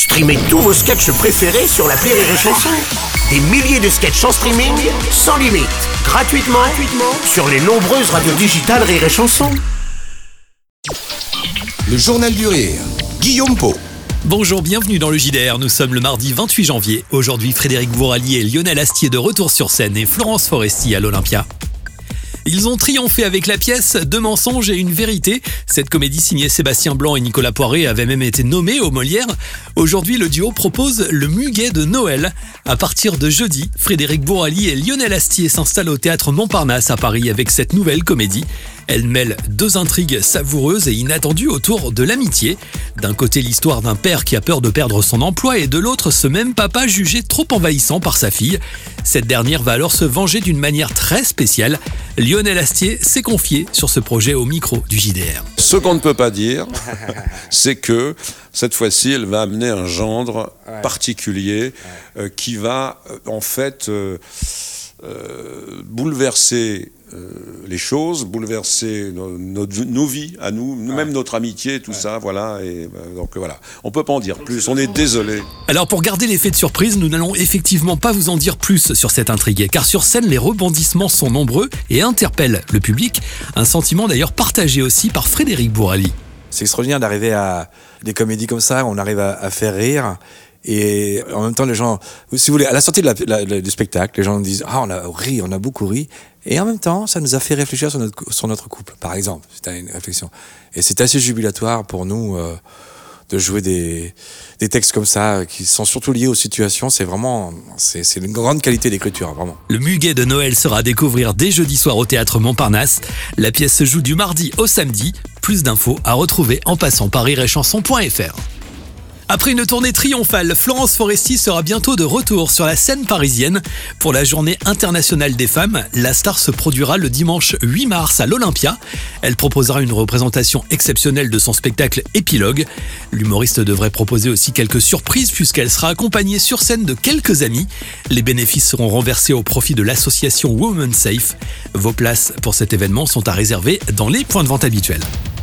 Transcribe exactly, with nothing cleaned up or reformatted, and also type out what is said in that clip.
Streamez tous vos sketchs préférés sur l'appli Rire et Chanson. Des milliers de sketchs en streaming, sans limite, gratuitement, gratuitement sur les nombreuses radios digitales Rire et Chanson. Le Journal du Rire, Guillaume Pau. Bonjour, bienvenue dans le J D R. Nous sommes le mardi vingt-huit janvier. Aujourd'hui, Frédéric Bourali et Lionel Astier de retour sur scène et Florence Foresti à l'Olympia. Ils ont triomphé avec la pièce Deux mensonges et une vérité. Cette comédie signée Sébastien Blanc et Nicolas Poiré avait même été nommée aux Molières. Aujourd'hui, le duo propose le Muguet de Noël. À partir de jeudi, Frédéric Bourali et Lionel Astier s'installent au théâtre Montparnasse à Paris avec cette nouvelle comédie. Elle mêle deux intrigues savoureuses et inattendues autour de l'amitié. D'un côté, l'histoire d'un père qui a peur de perdre son emploi et de l'autre, ce même papa jugé trop envahissant par sa fille. Cette dernière va alors se venger d'une manière très spéciale. Lionel Astier s'est confié sur ce projet au micro du J D R. Ce qu'on ne peut pas dire, c'est que cette fois-ci, elle va amener un gendre ouais. particulier ouais. Euh, qui va euh, en fait euh, euh, bouleverser euh, les choses, bouleverser nos, nos, nos vies à nous, ouais. même notre amitié, tout ouais. ça, voilà. Et euh, donc voilà, on peut pas en dire plus. On est désolé. Alors pour garder l'effet de surprise, nous n'allons effectivement pas vous en dire plus sur cette intrigue, car sur scène, les rebondissements sont nombreux et interpellent le public. Un sentiment d'ailleurs partagé aussi par Frédéric Bourali. C'est extraordinaire d'arriver à des comédies comme ça, où on arrive à, à faire rire. Et en même temps, les gens, si vous voulez, à la sortie de la, la, du spectacle, les gens nous disent « Ah, on a ri, on a beaucoup ri ». Et en même temps, ça nous a fait réfléchir sur notre, sur notre couple, par exemple. C'était une réflexion. Et c'est assez jubilatoire pour nous euh, de jouer des, des textes comme ça, qui sont surtout liés aux situations. C'est vraiment, c'est, c'est une grande qualité d'écriture, vraiment. Le Muguet de Noël sera à découvrir dès jeudi soir au théâtre Montparnasse. La pièce se joue du mardi au samedi. Plus d'infos à retrouver en passant par rire et chanson point f r. Après une tournée triomphale, Florence Foresti sera bientôt de retour sur la scène parisienne. Pour la Journée internationale des femmes, la star se produira le dimanche huit mars à l'Olympia. Elle proposera une représentation exceptionnelle de son spectacle Épilogue. L'humoriste devrait proposer aussi quelques surprises puisqu'elle sera accompagnée sur scène de quelques amis. Les bénéfices seront renversés au profit de l'association Women Safe. Vos places pour cet événement sont à réserver dans les points de vente habituels.